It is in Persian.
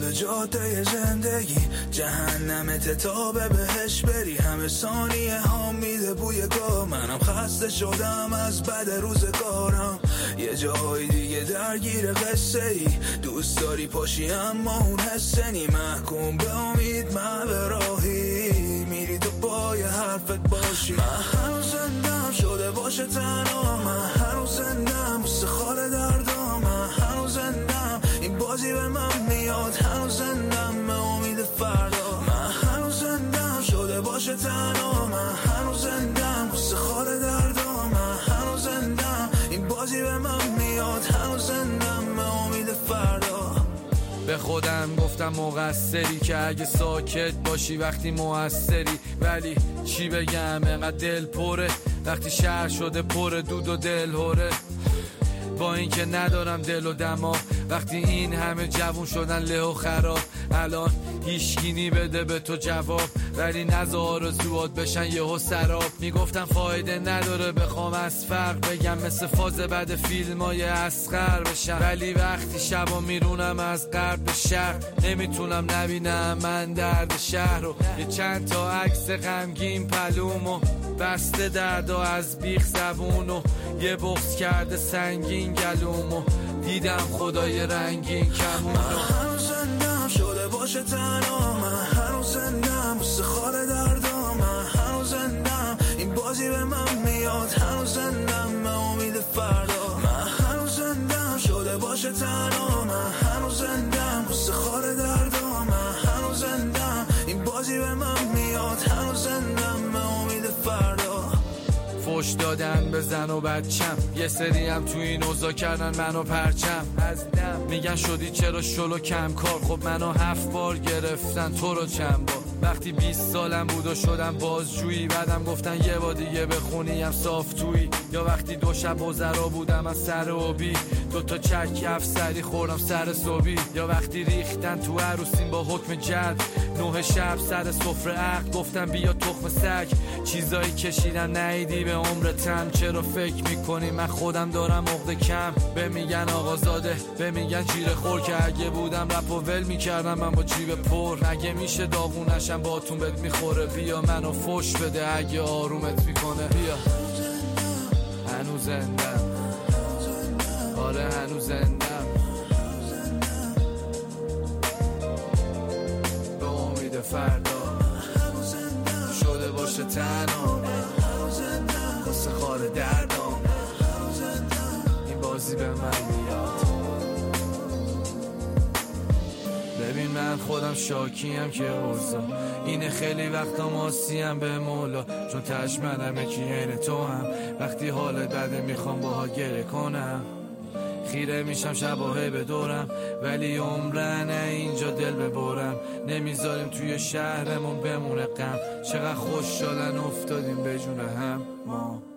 توی جاده زندگی جهنمت تا به بهش بری. همه ثانیه ها میده بوی گل، منم خسته شدم از بد روزگارم. یه جای دیگه درگیر قصه ای، دوست داری پاشی اما اون حسه نی. محکوم به امید من به راهی میری تو با یه حرفت باشی. من هنوز زندم شده باشه تنها، من هنوز زندم بوسه خال دردام. من هنوز زندم این بازی به من میاد، هنوز زندم به امید فردا. من هنوز زندم شده باشه تنها، من هنوز زندم بوسه خال دردام. من هنوز زندم این بازی به من میاد، هنوز زندم به امید فردا. به خودم گفتم مقصری که اگه ساکت باشی وقتی موثری. ولی چی بگم انقدر دل پره وقتی شهر شده پر دود و دل هره. با این که ندارم دل و دماغ، وقتی این همه جوون شدن له و خراب. الان هیچگینی بده به تو جواب، ولی نذار آرزوات بشن یهو سراب. میگفتم فایده نداره بخوام از فرق بگم، مثل فاز بعد فیلمای اصغر بشم. ولی وقتی شبا میرونم از غرب به شرق، نمیتونم نبینم من درد شهر رو. یه چند تا عکس غمگین پلومو بسته درد و از بیخ زبونو، یه بغض کرده سنگین گلومو، دیدم خدای رنگین کمونو. من هنوز زندم شده باشه تنها، من هنوز زندم بوسه خال دردام. من هنوز زندم این بازی به من میاد، هنوز زندم به امید فردا. من هنوز زندم شده باشه تنها، من هنوز زندم بوسه خال دردام. من هنوز زندم این بازی به من میاد، هنوز زندم به امید فردا. فوش دادن به زن و بچم، یه سری هم تو این اوضاع کردن منو پرچم از دم. میگن شدی چرا شلو کم کار، خب منو 7 بار گرفتن تو رو چند بار. وقتی 20 سالم بود و شدم بازجویی، بعدم گفتن یه بار دیگه بخونیم صاف تویی. یا وقتی 2 شب وزرا بودم از سر اوبی، 2 تا چرک افسری خوردم سر صبحی. یا وقتی ریختن تو عروسین با حکم جلب، 9 شب سر سفره عقد گفتم بیا تخم سگ. چیزایی کشیدن نیدی به عمرتم، چرا فکر میکنی من خودم دارم عقده کم؟ به میگن آقازاده، به میگن جیره خور، که اگه بودم رپ و ول میکردم من با جیب پر. اگه میشه داغونشم باتون بهت میخوره، بیا منو فوش بده اگه آرومت میکنه. بیا هنوز زندم، آره هنوز زندم به امید فردا. شده باشه تنها قصه خال دردام، این بازی به من میاد. ببین من خودم شاکیم که اوضاع اینه، خیلی وقتا ماسیم به مولا، چون تش منمه که عین تو هم. وقتی حالت بده میخوام باها گره کنم، خیره میشم شباهه به دورم، ولی عمرنه اینجا دل ببرم. نمیذاریم توی شهرمون بمونه غم، چقدر خوش شدن افتادیم به جون هم ما.